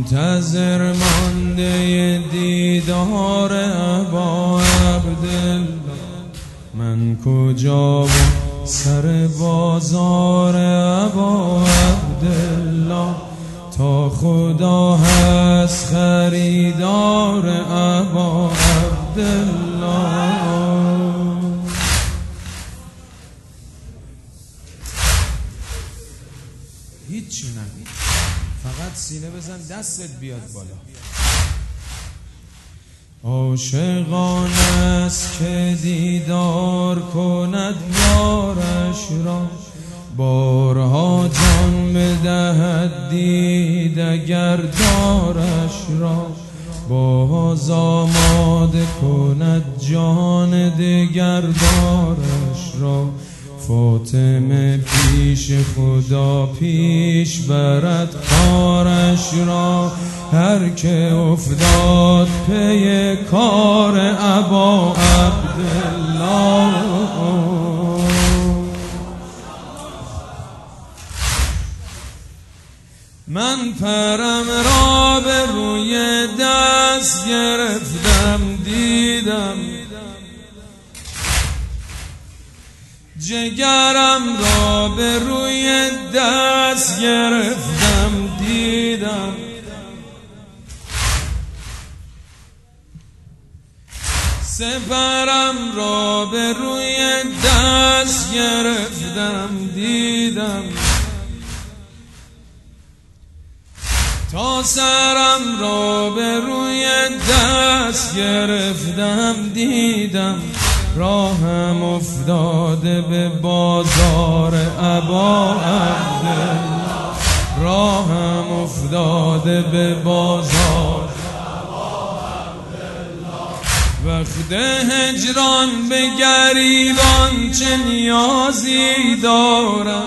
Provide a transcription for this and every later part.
منتظر مانده دیدار ابا عبدالله، من کجا و سر بازار ابا عبدالله، تا خدا هست خریدار ابا عبدالله. هیچی نگو، فقط سینه بزن دستت بیاد بالا. عاشقان است که دیدار کند یارش را، بارها جان بدهد دید اگر دارش را، باز آماده کند جان دگر دارش را، فاطمه پیش خدا پیش برد کارش را، هر که افتاد پی کار ابا عبدالله. من پرم را به روی دست گرفتم دیدم، جگرم را به روی دست گرفتم دیدم، سپرم را به روی دست گرفتم دیدم، تا سرم را به روی دست گرفتم دیدم، راهم افتاده به بازار ابا عبدالله، راهم افتاده به بازار ابا عبدالله. وقت هجران به گریبان چه نیازی دارم،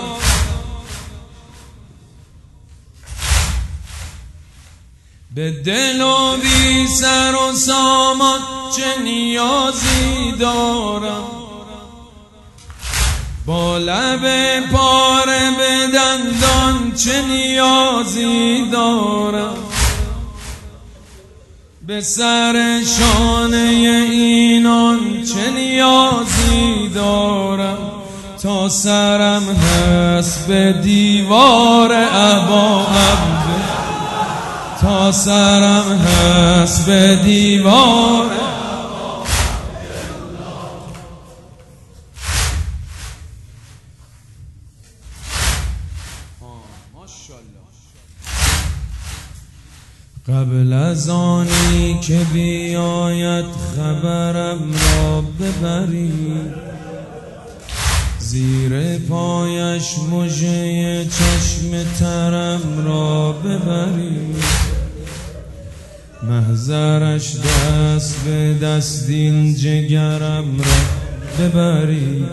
به دل و بی سر و سامان چه نیازی دارم، با لب پاره به دندان چه نیازی دارم، به سر شانه اینان چه نیازی دارم، تا سرم هست به دیوار ابا عبدالله، تا سرم هست به دیوار ابا عبدالله. ماشاءالله. قبل از آنی که بیاید خبرم را ببرید، زیر پایش مژه چشم ترم را ببرید، محضرش دست به دست این جگرم را ببرید،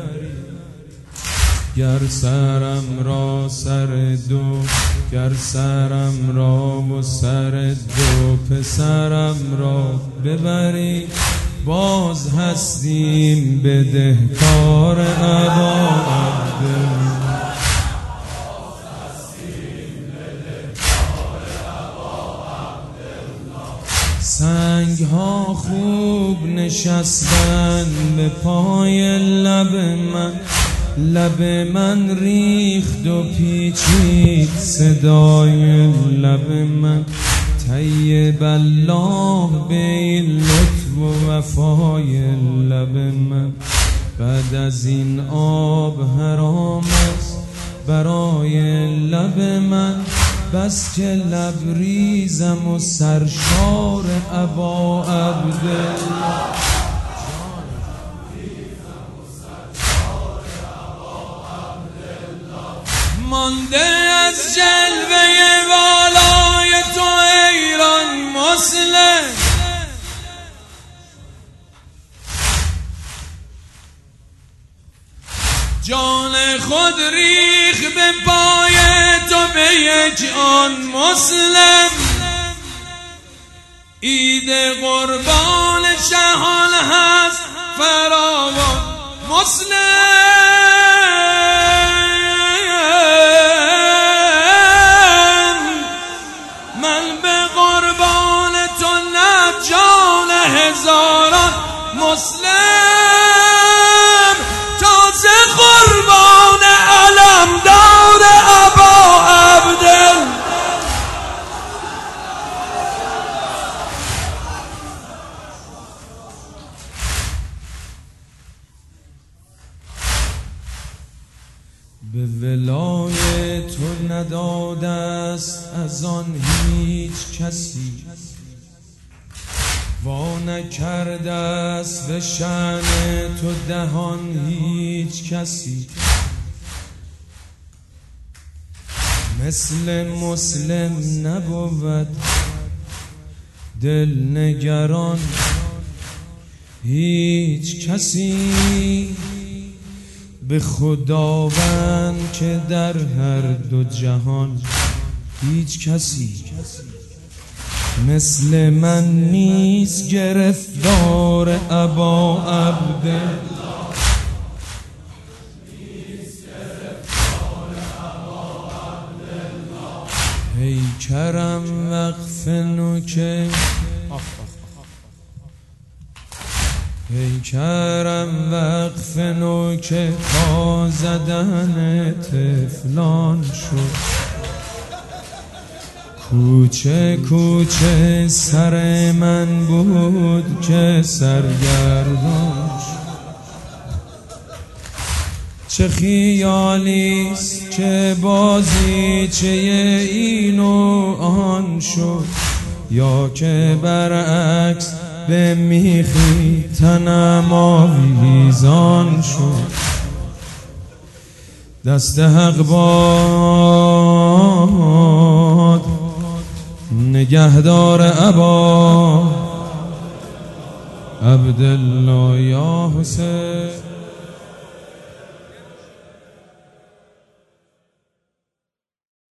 گر سرم را سر دو، گر سرم را و سر دو پسرم را ببرید، باز هستیم بدهکار ابا عبدالله. سنگ ها خوب نشستن به پای لب من، لب من ریخت و پیچید صدای لب من، طیب الله به این لطف و وفای لب من، بعد از این آب حرام است برای لب من، بس که لبریزم و سرشار ابا عبدالله. مانده از جلوه والای تو ایران مسلم، جان خود ریخ به پای تو به یک آن مسلم، عید قربان شهان هست فراوان مسلم. من به ولای تو نداده است از آن هیچ کسی، وا نکرده است به شأن تو دهان هیچ کسی. مثل مسلم نبود دل نگران هیچ کسی، به خداوند که در هر دو جهان هیچ کسی. مثل من نیست گرفتار ابا عبدالله، ای کرم وقف نوکه، ای کرم وقف نوکه تا زدن طفلان شد. کوچه کوچه سر من بود که سرگردان شد. چه خیالیست که بازیچه این و آن شد، یا که برعکس به میخی تنم آویزان شد. دست حق باد نگهدار ابا عبدالله یا حسین.